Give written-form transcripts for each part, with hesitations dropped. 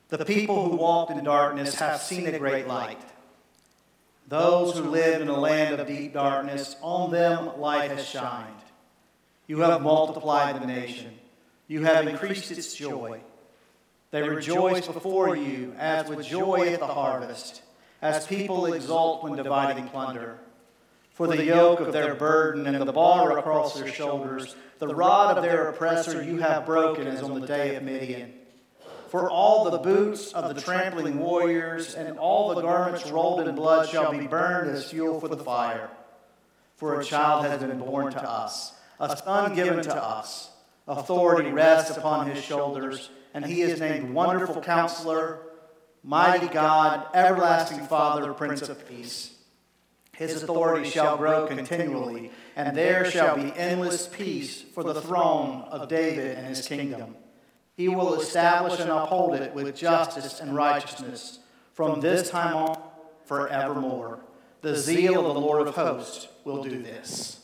The people who walked in darkness have seen a great light. Those who lived in a land of deep darkness, on them light has shined. You have multiplied the nation. You have increased its joy. They rejoice before you as with joy at the harvest, as people exult when dividing plunder. For the yoke of their burden and the bar across their shoulders, the rod of their oppressor you have broken as on the day of Midian. For all the boots of the trampling warriors and all the garments rolled in blood shall be burned as fuel for the fire. For a child has been born to us, a son given to us. Authority rests upon his shoulders, and he is named Wonderful Counselor, Mighty God, Everlasting Father, Prince of Peace. His authority shall grow continually, and there shall be endless peace for the throne of David and his kingdom. He will establish and uphold it with justice and righteousness from this time on forevermore. The zeal of the Lord of hosts will do this.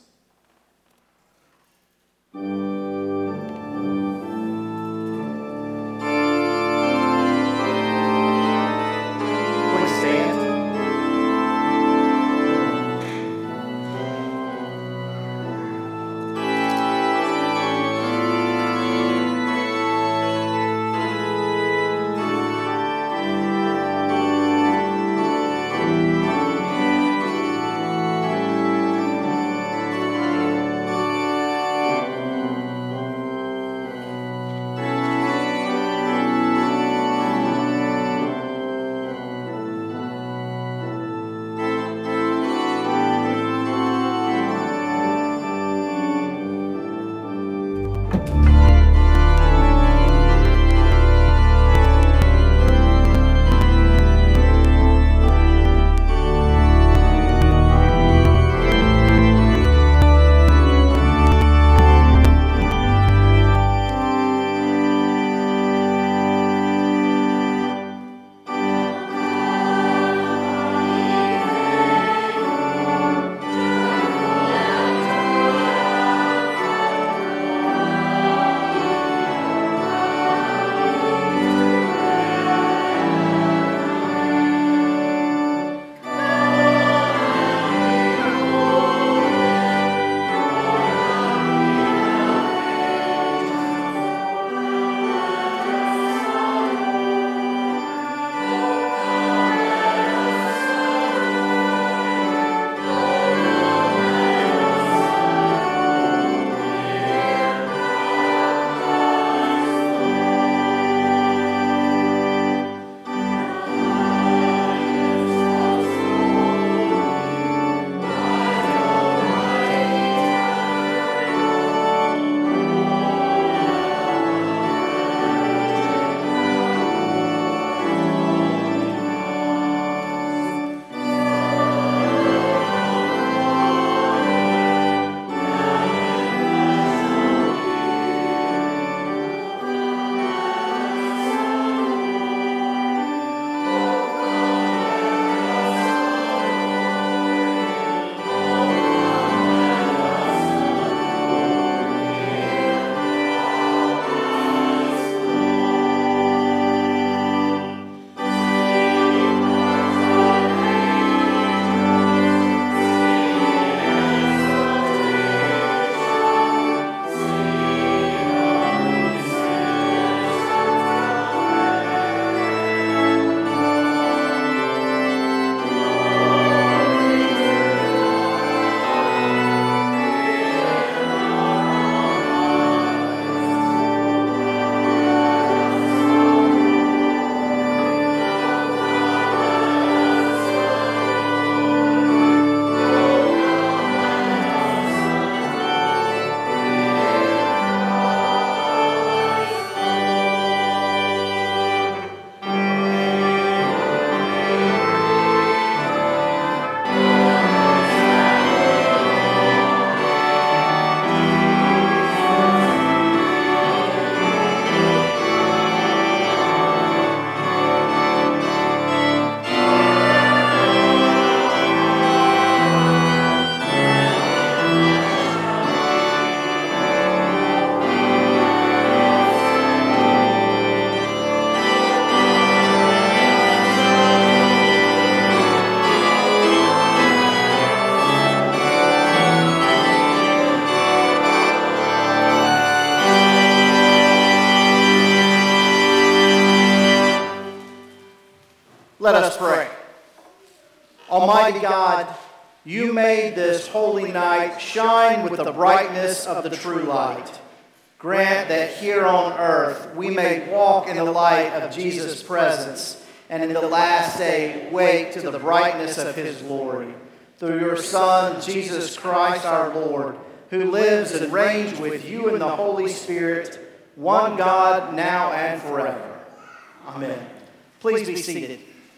Let us pray. Almighty God, you made this holy night shine with the brightness of the true light. Grant that here on earth we may walk in the light of Jesus' presence, and in the last day wake to the brightness of his glory. Through your Son, Jesus Christ our Lord, who lives and reigns with you in the Holy Spirit, one God, now and forever. Amen. Please be seated.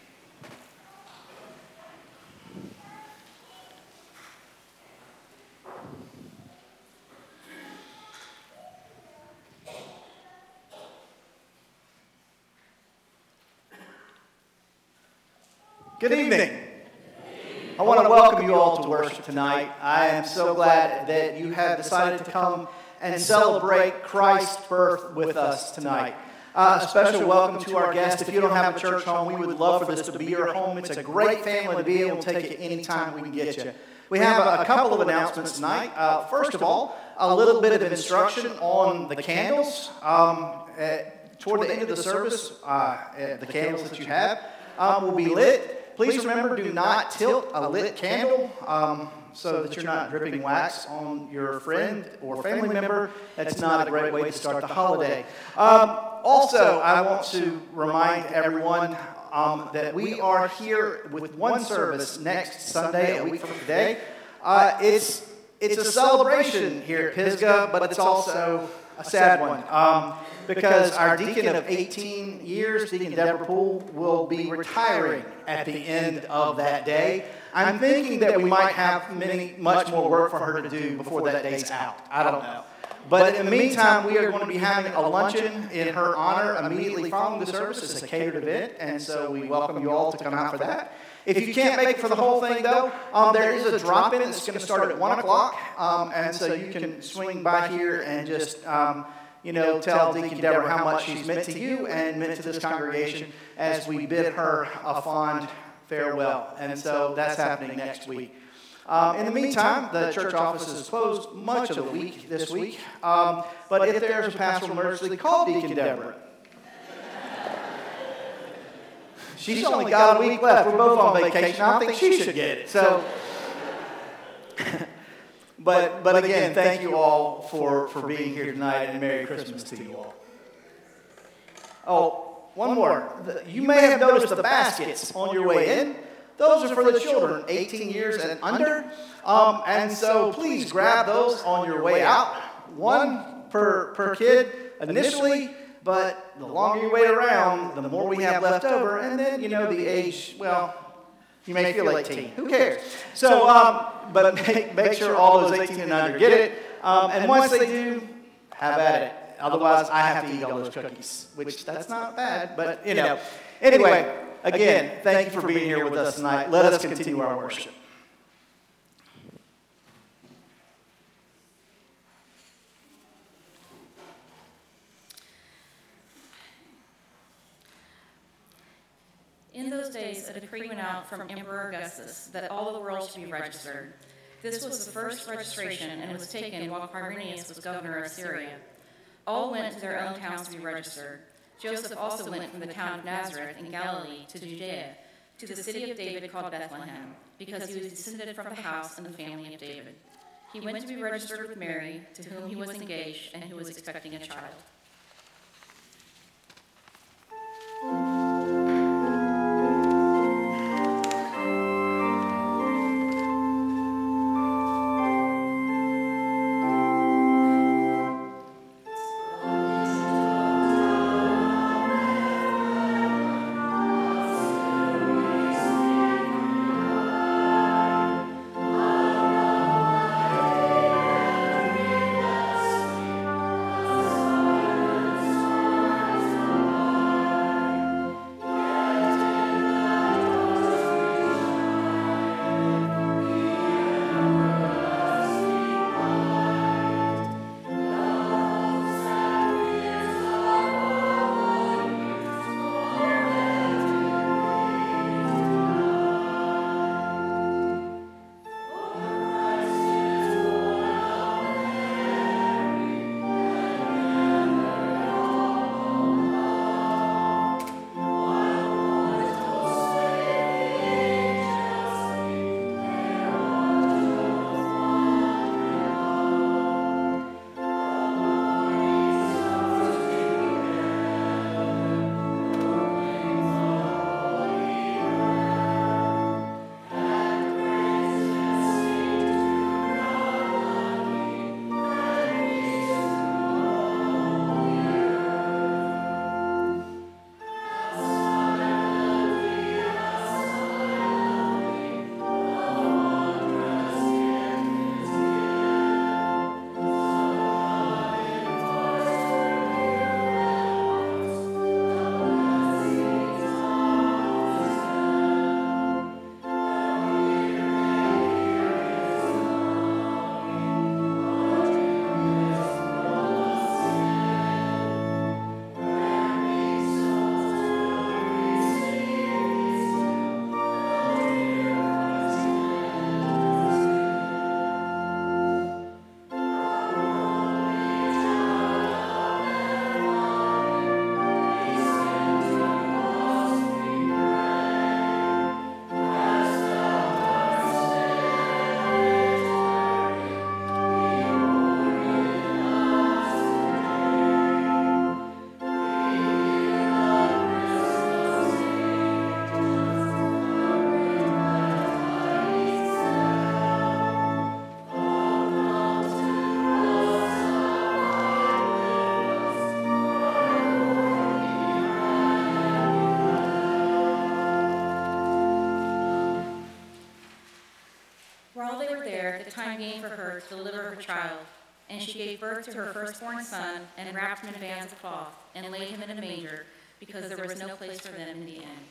Good evening. I want to welcome you all to worship tonight. I am so glad that you have decided to come and celebrate Christ's birth with us tonight. A special welcome to our guests. If you don't have a church home, we would love for this to be your home. It's a great family to be able to take you anytime we can get you. We have a couple of announcements tonight. First of all, a little bit of instruction on the candles. Toward the end of the service, the candles that you have will be lit. Please remember, do not tilt a lit candle so that you're not dripping wax on your friend or family member. That's not a great way to start the holiday. Also, I want to remind everyone that we are here with one service next Sunday, a week from today. It's a celebration here at Pisgah, but it's also a sad one. Because our deacon of 18 years, Deacon Deborah Poole, will be retiring at the end of that day. I'm thinking that we might have much more work for her to do before that day's out. I don't know. But in the meantime, we are going to be having a luncheon in her honor immediately following the service. It's a catered event, and so we welcome you all to come out for that. If you can't make it for the whole thing, though, there is a drop-in that's going to start at 1 o'clock, and so you can swing by here and just tell Deacon Deborah how much she's meant to you and meant to this congregation as we bid her a fond farewell. And so that's happening next week. In the meantime, the church office is closed much of the week this week. But if there's a pastoral emergency, call Deacon Deborah. She's only got a week left. We're both on vacation. I think she should get it. So, But again, thank you all for being here tonight, and Merry Christmas to you all. Oh, one more. You may have noticed the baskets on your way in. Those are for the children, 18 years and under. And so please grab those on your way out. One per kid initially, but the longer you wait around, the more we have left over. And then, the age, you may feel 18. Who cares? So, but make sure all those 18 and under get it. And once they do, have at it. Otherwise, I have to eat all those cookies, which that's not bad. But, Anyway, again, thank you for being here with us tonight. Let us continue our worship. In those days, a decree went out from Emperor Augustus that all the world should be registered. This was the first registration and was taken while Quirinius was governor of Syria. All went to their own towns to be registered. Joseph also went from the town of Nazareth in Galilee to Judea, to the city of David called Bethlehem, because he was descended from the house and the family of David. He went to be registered with Mary, to whom he was engaged and who was expecting a child. While they were there, the time came for her to deliver her child, and she gave birth to her firstborn son and wrapped him in bands of cloth and laid him in a manger because there was no place for them in the inn.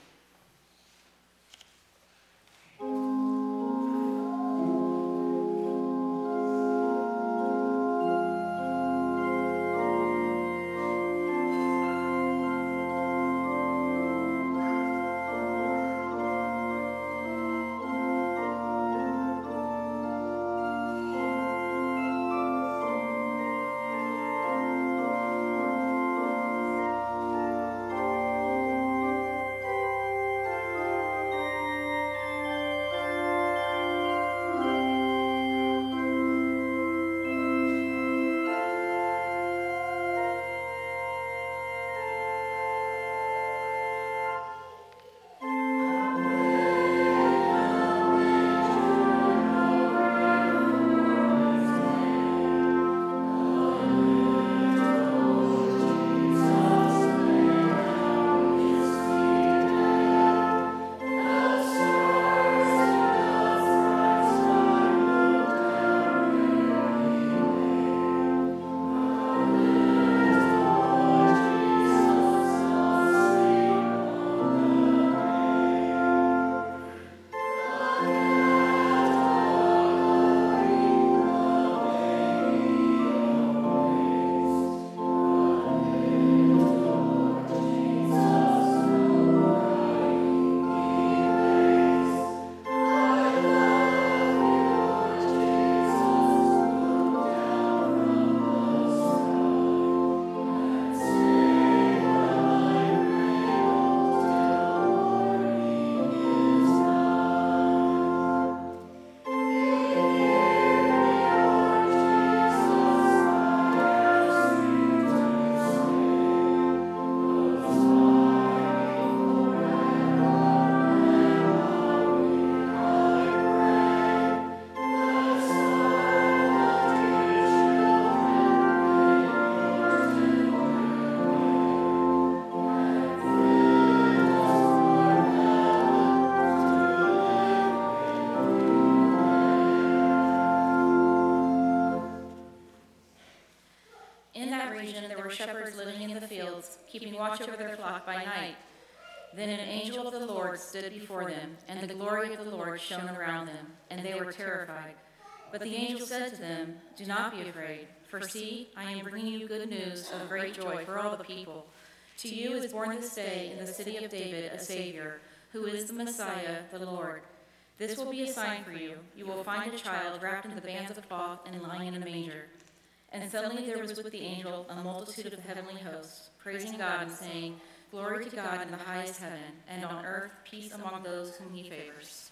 Shepherds living in the fields, keeping watch over their flock by night. Then an angel of the Lord stood before them, and the glory of the Lord shone around them, and they were terrified. But the angel said to them, "Do not be afraid, for see, I am bringing you good news of great joy for all the people. To you is born this day in the city of David a Savior, who is the Messiah, the Lord. This will be a sign for you. You will find a child wrapped in the bands of cloth and lying in a manger." And suddenly there was with the angel a multitude of the heavenly hosts, praising God and saying, "Glory to God in the highest heaven, and on earth peace among those whom he favors."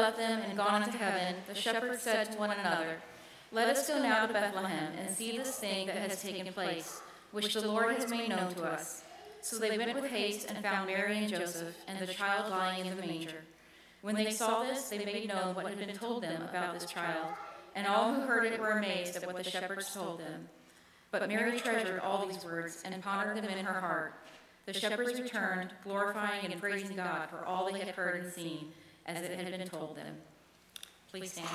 left them and gone into heaven, the shepherds said to one another, "Let us go now to Bethlehem and see this thing that has taken place, which the Lord has made known to us." So they went with haste and found Mary and Joseph and the child lying in the manger. When they saw this, they made known what had been told them about this child, and all who heard it were amazed at what the shepherds told them. But Mary treasured all these words and pondered them in her heart. The shepherds returned, glorifying and praising God for all they had heard and seen, as it had been told them. Please stand.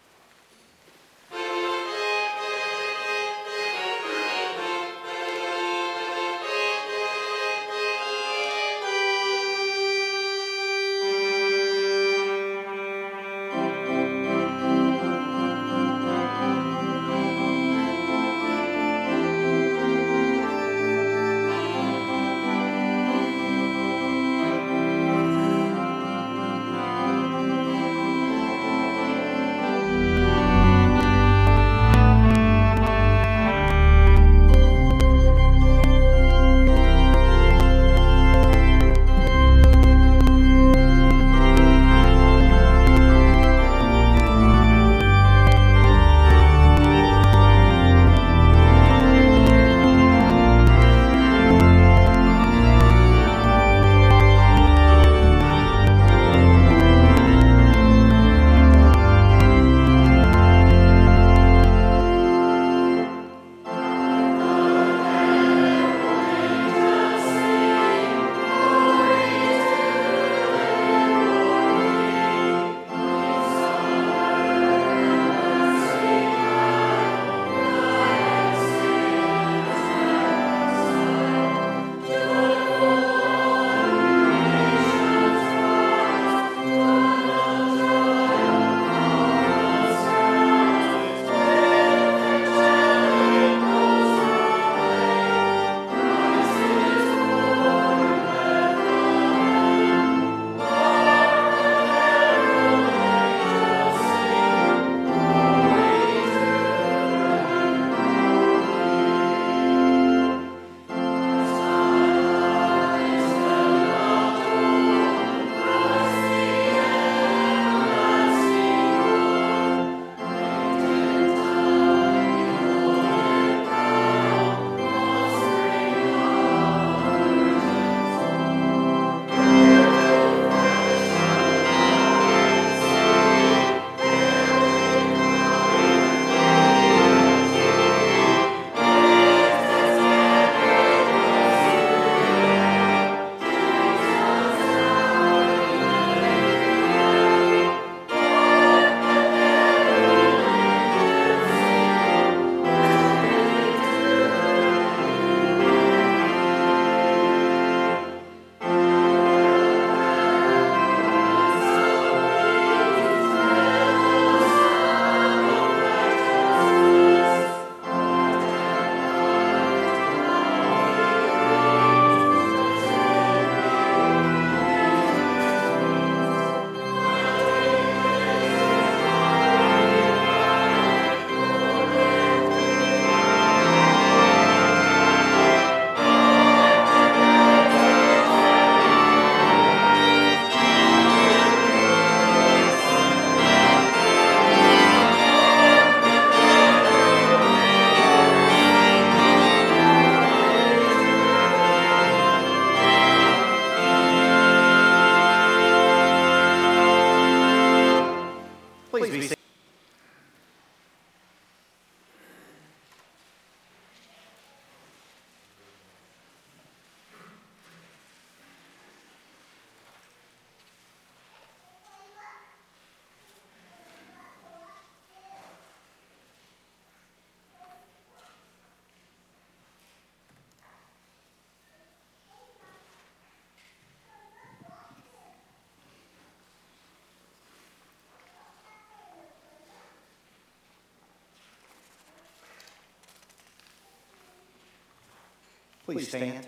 Please stand.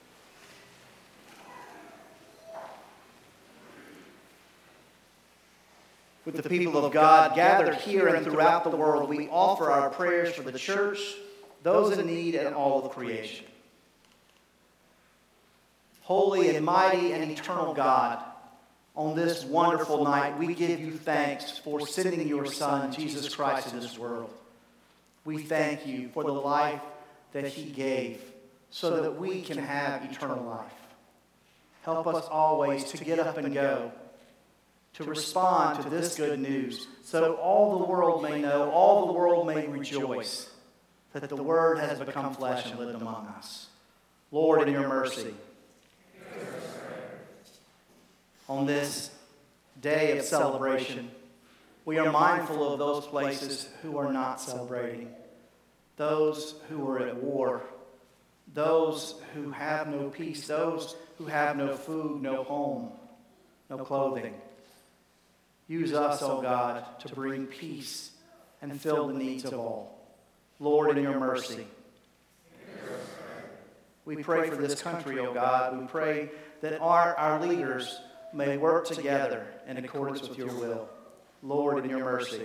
With the people of God gathered here and throughout the world, we offer our prayers for the church, those in need, and all of creation. Holy and mighty and eternal God, On this wonderful night, we give you thanks for sending your Son, Jesus Christ, to this world. We thank you for the life that he gave so that we can have eternal life. Help us always to get up and go, to respond to this good news, so all the world may know, all the world may rejoice that the Word has become flesh and lived among us. Lord, in your mercy, on this day of celebration, we are mindful of those places who are not celebrating, those who are at war, those who have no peace, those who have no food, no home, no clothing. Use us, O God, to bring peace and fill the needs of all. Lord, in your mercy. We pray for this country, O God. We pray that our leaders may work together in accordance with your will. Lord, in your mercy.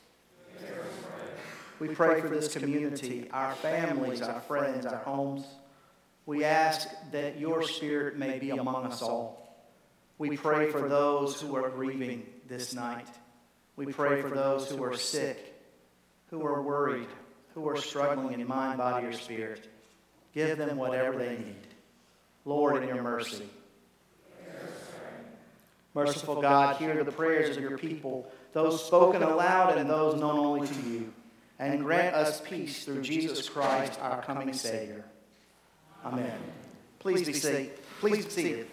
We pray for this community, our families, our friends, our homes. We ask that your Spirit may be among us all. We pray for those who are grieving this night. We pray for those who are sick, who are worried, who are struggling in mind, body, or spirit. Give them whatever they need. Lord, in your mercy. Merciful God, hear the prayers of your people, those spoken aloud and those known only to you, and grant us peace through Jesus Christ, our coming Savior. Amen. Please be seated. Please be seated.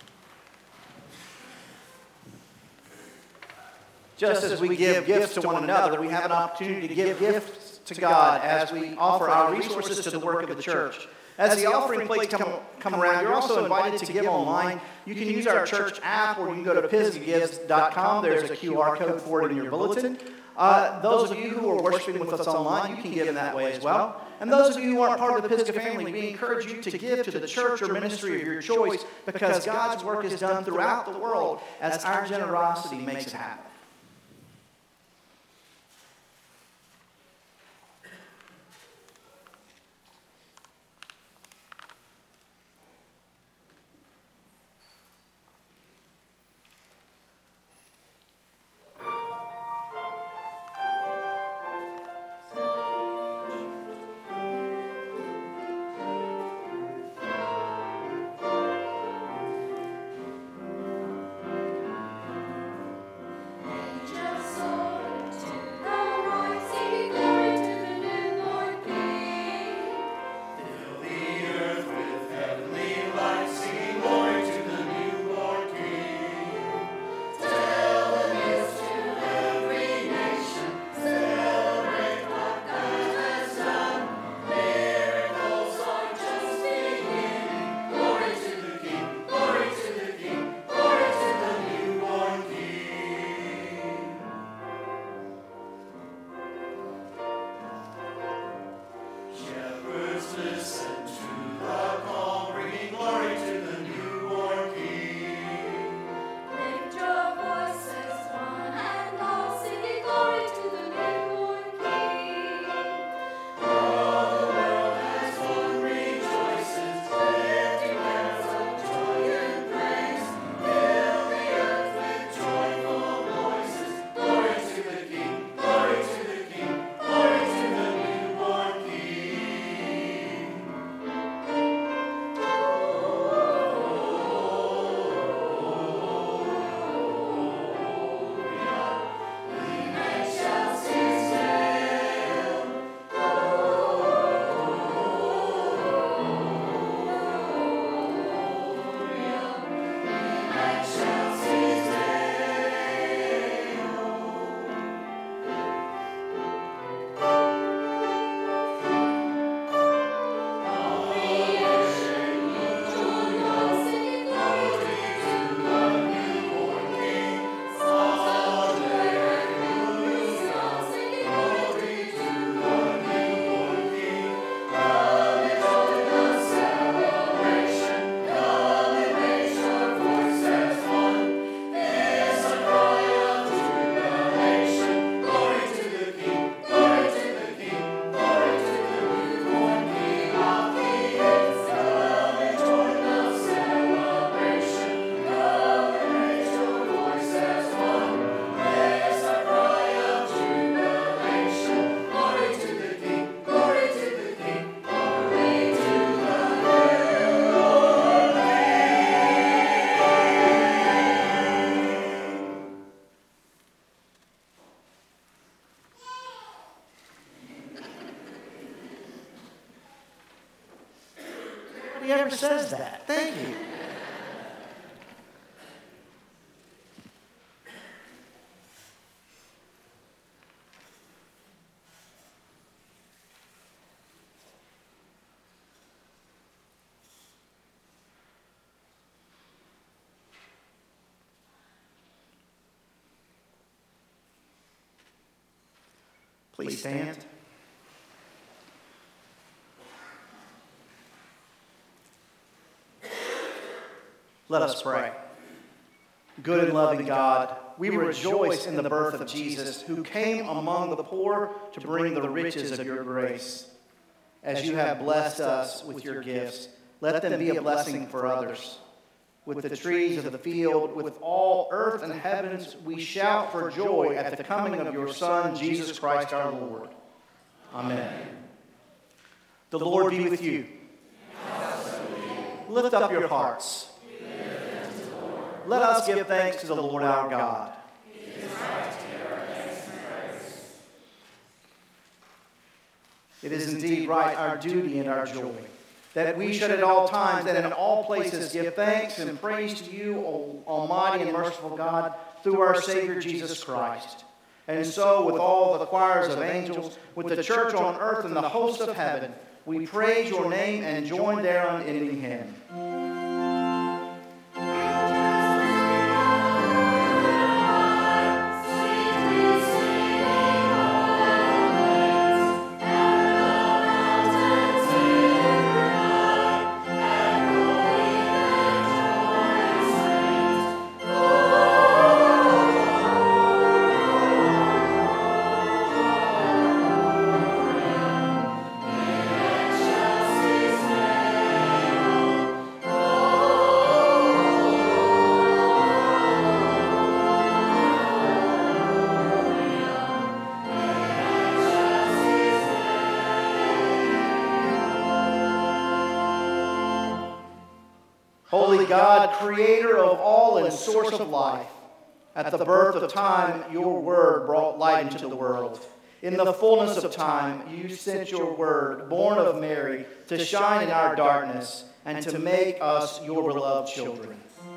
Just as we give gifts to one another, we have an opportunity to give gifts to God as we offer our resources to the work of the church. As the offering plates come around, you're also invited to give online. You can use our church app, or you can go to pisgagives.com. There's a QR code for it in your bulletin. Those of you who are worshiping with us online, you can give in that way as well. And those of you who aren't part of the Pisgah family, we encourage you to give to the church or ministry of your choice, because God's work is done throughout the world as our generosity makes it happen. says that. Thank you. Please stand. Let us pray. Good and loving God, we rejoice in the birth of Jesus, who came among the poor to bring the riches of your grace. As you have blessed us with your gifts, let them be a blessing for others. With the trees of the field, with all earth and heavens, we shout for joy at the coming of your Son, Jesus Christ our Lord. Amen. The Lord be with you. Lift up your hearts. Let us give thanks to the Lord our God. It is indeed right, our duty and our joy, that we should at all times and in all places give thanks and praise to you, O Almighty and merciful God, through our Savior Jesus Christ. And so, with all the choirs of angels, with the church on earth and the host of heaven, we praise your name and join their unending hymn. Holy God, creator of all and source of life, at the birth of time, your word brought light into the world. In the fullness of time, you sent your word, born of Mary, to shine in our darkness and to make us your beloved children.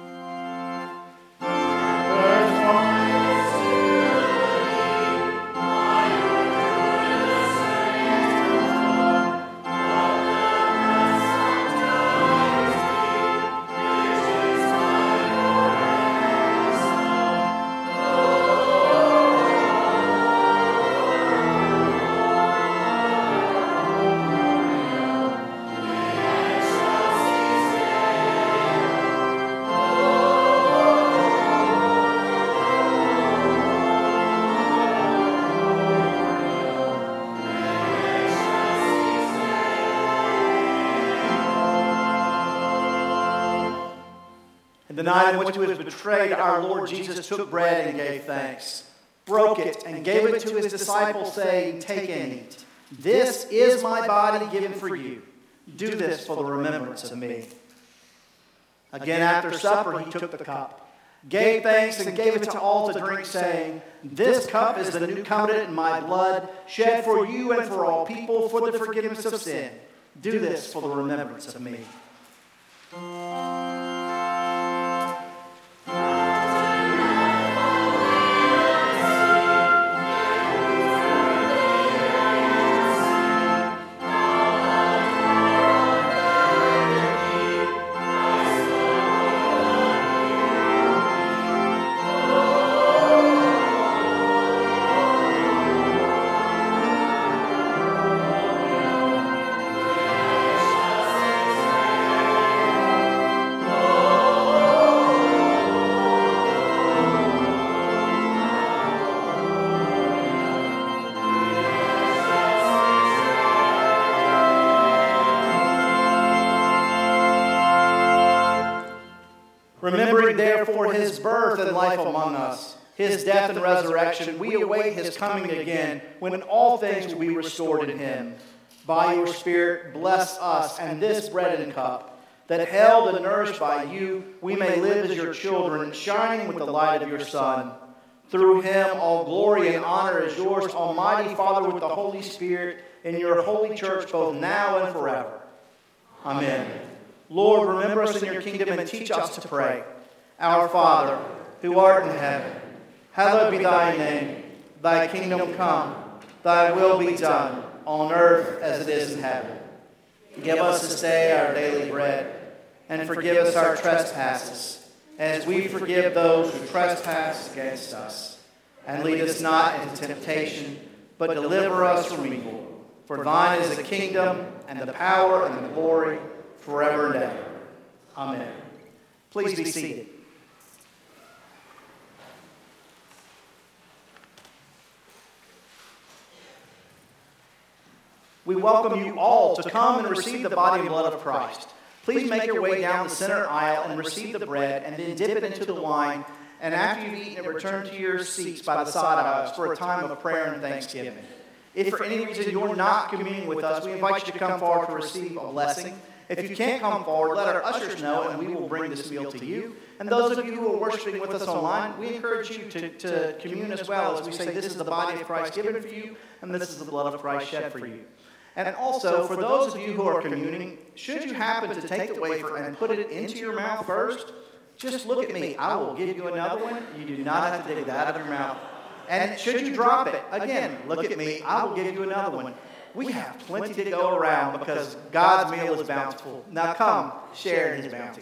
The night in which he was betrayed, our Lord Jesus took bread and gave thanks, broke it, and gave it to his disciples, saying, "Take and eat. This is my body given for you. Do this for the remembrance of me." Again after supper, he took the cup, gave thanks, and gave it to all to drink, saying, "This cup is the new covenant in my blood, shed for you and for all people for the forgiveness of sin. Do this for the remembrance of me." Remembering therefore his birth and life among us, his death and resurrection, we await his coming again, when all things will be restored in him. By your Spirit, bless us and this bread and cup, that held and nourished by you, we may live as your children, shining with the light of your Son. Through him all glory and honor is yours, Almighty Father, with the Holy Spirit, in your holy church, both now and forever. Amen. Lord, remember us in your kingdom and teach us to pray. Our Father, who art in heaven, hallowed be thy name. Thy kingdom come, thy will be done, on earth as it is in heaven. Give us this day our daily bread, and forgive us our trespasses, as we forgive those who trespass against us. And lead us not into temptation, but deliver us from evil. For thine is the kingdom, and the power, and the glory, forever and ever. Amen. Please be seated. We welcome you all to come and receive the body and blood of Christ. Please make your way down the center aisle and receive the bread, and then dip it into the wine. And after you've eaten it, return to your seats by the side aisles for a time of prayer and thanksgiving. If for any reason you're not communing with us, we invite you to come forward to receive a blessing. If you can't come forward, let our ushers know, and we will bring this meal to you. And those of you who are worshiping with us online, we encourage you to commune as well, as we say this is the body of Christ given for you, and this is the blood of Christ shed for you. And also, for those of you who are communing, should you happen to take the wafer and put it into your mouth first, just look at me. I will give you another one. You do not have to take that out of your mouth. And should you drop it, again, look at me. I will give you another one. We have plenty to go around because God's meal is bountiful. Now come, share in his bounty.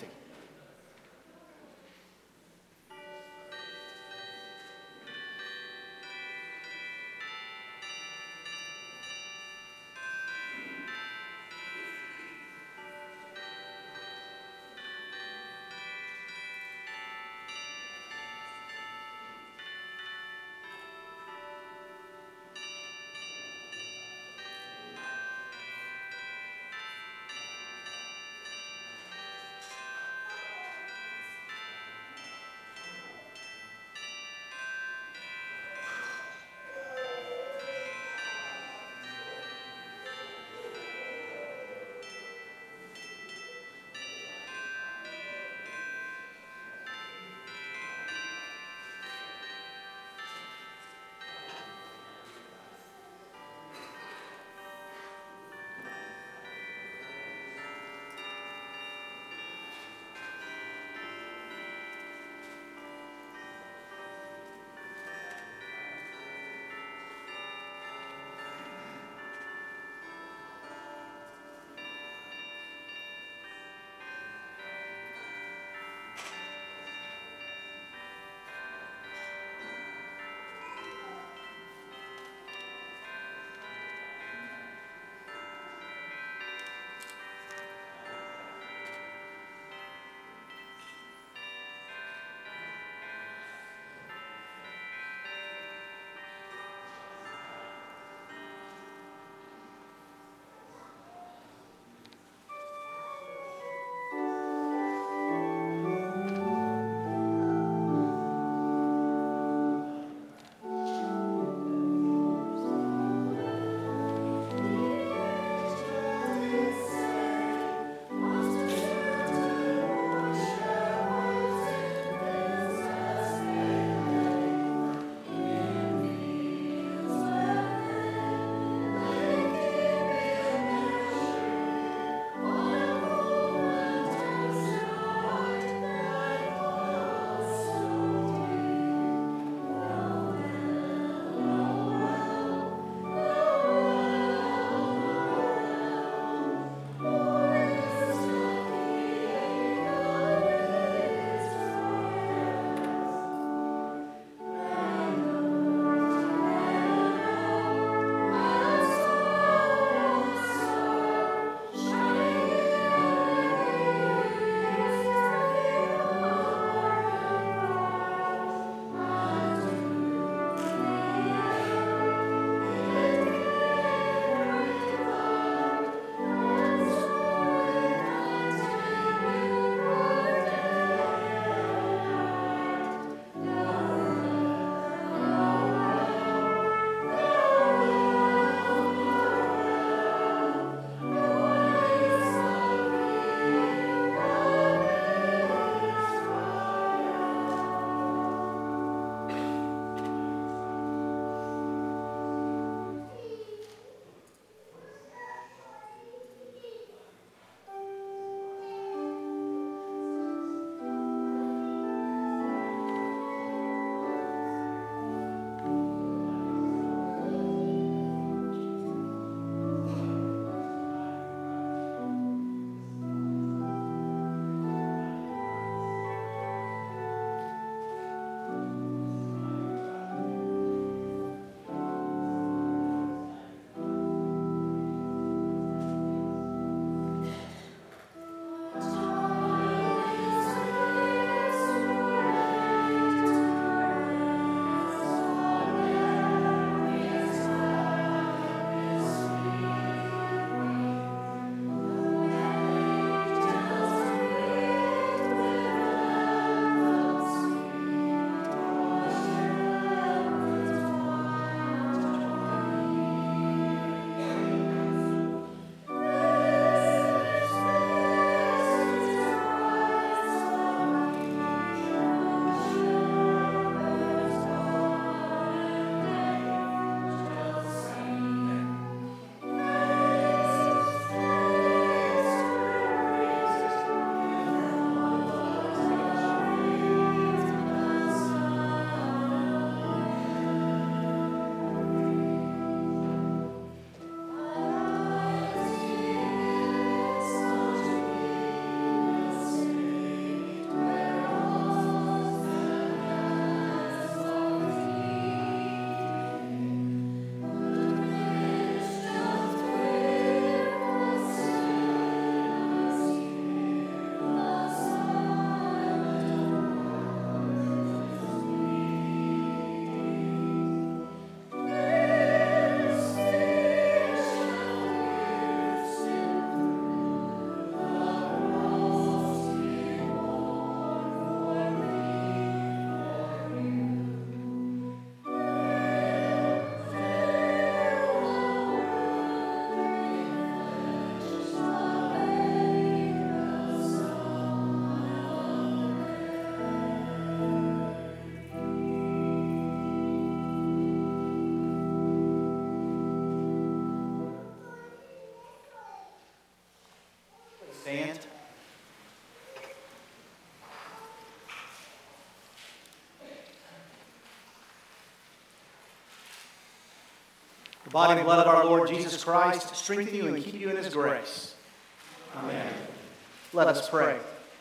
body and blood of our Lord Jesus Christ strengthen you and keep you in his grace. Amen. Let us pray.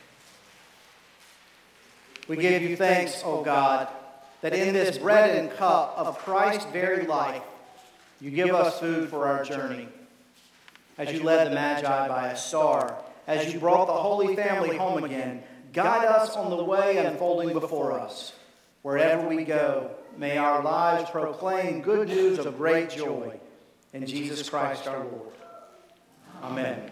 We give you thanks, O God, that in this bread and cup of Christ's very life, you give us food for our journey. As you led the Magi by a star, as you brought the Holy Family home again, guide us on the way unfolding before us. Wherever we go, may our lives proclaim good news of great joy in Jesus Christ our Lord. Amen.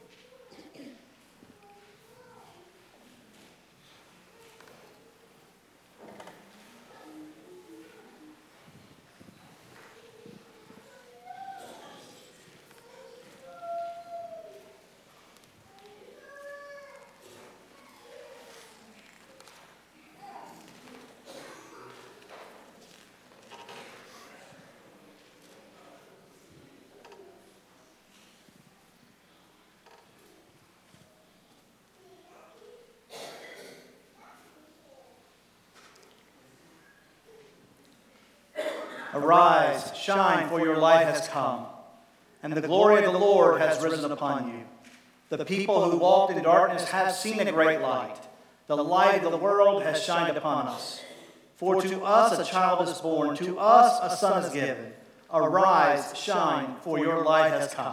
Arise, shine, for your light has come, and the glory of the Lord has risen upon you. The people who walked in darkness have seen a great light. The light of the world has shined upon us. For to us a child is born, to us a son is given. Arise, shine, for your light has come.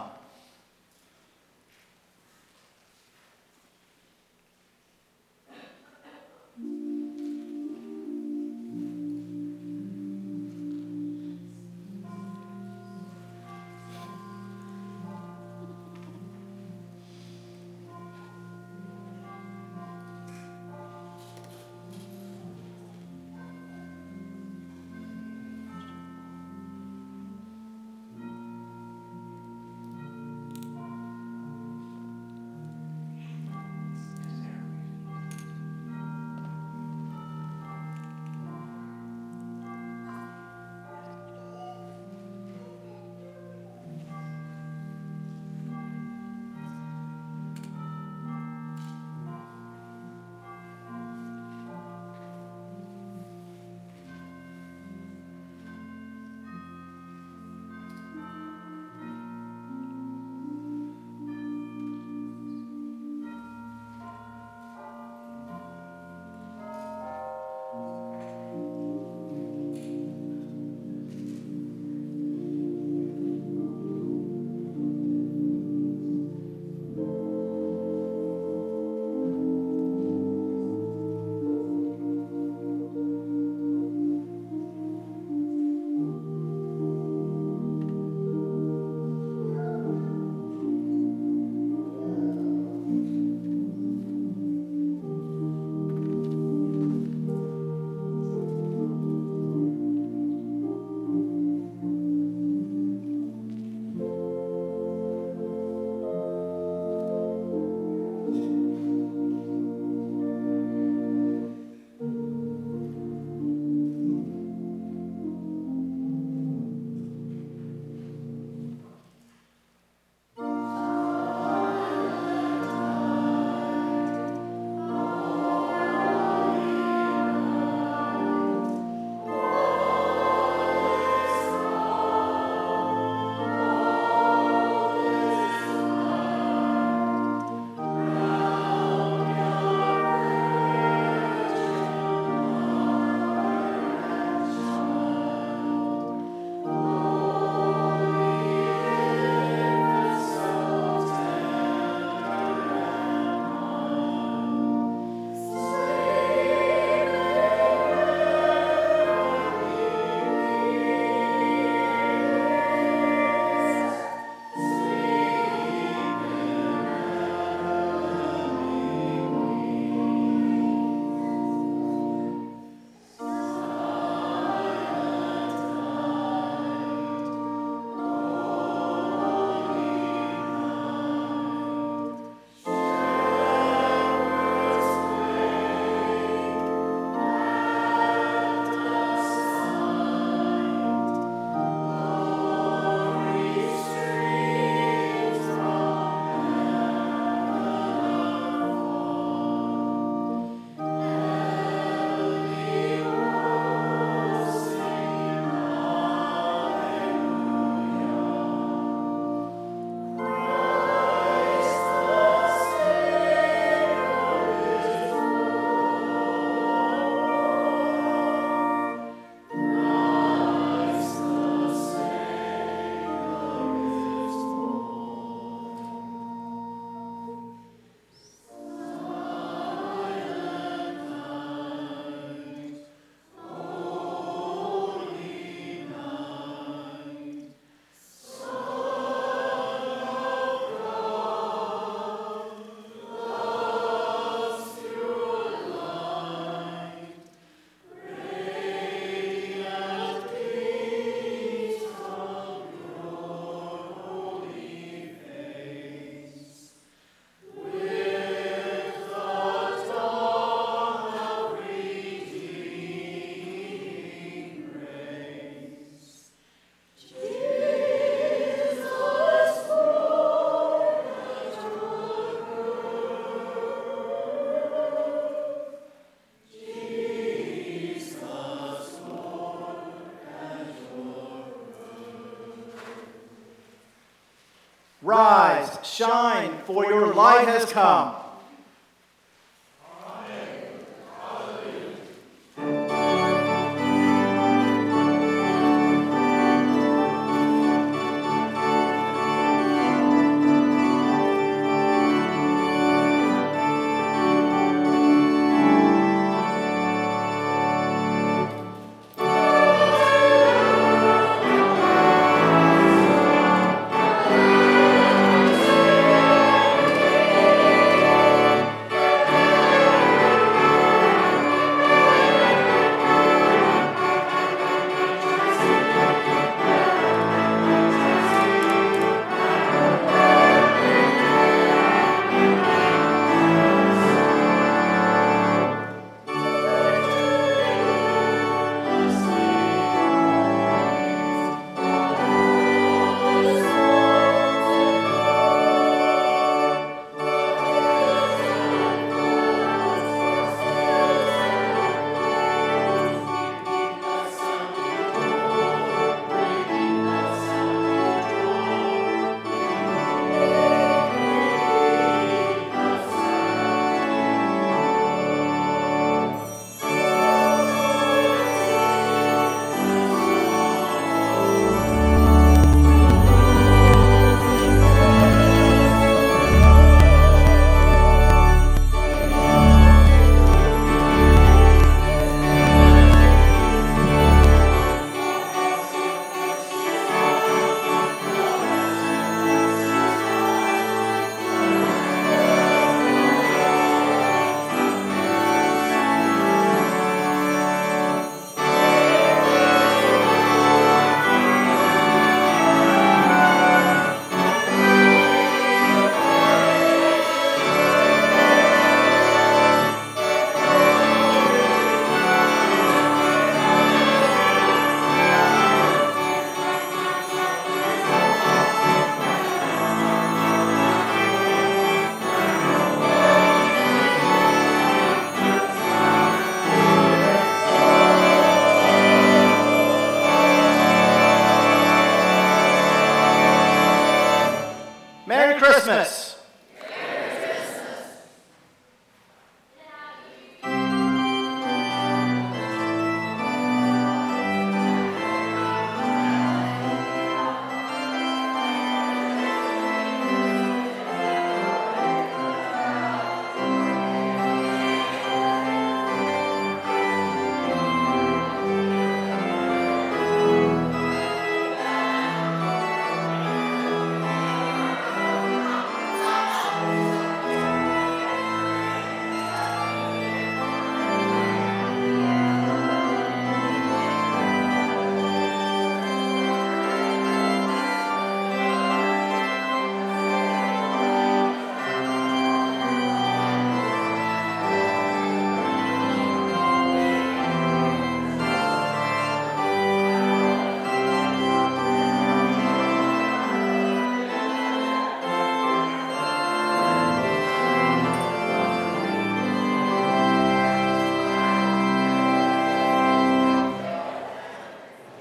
Rise, shine, for your light has come,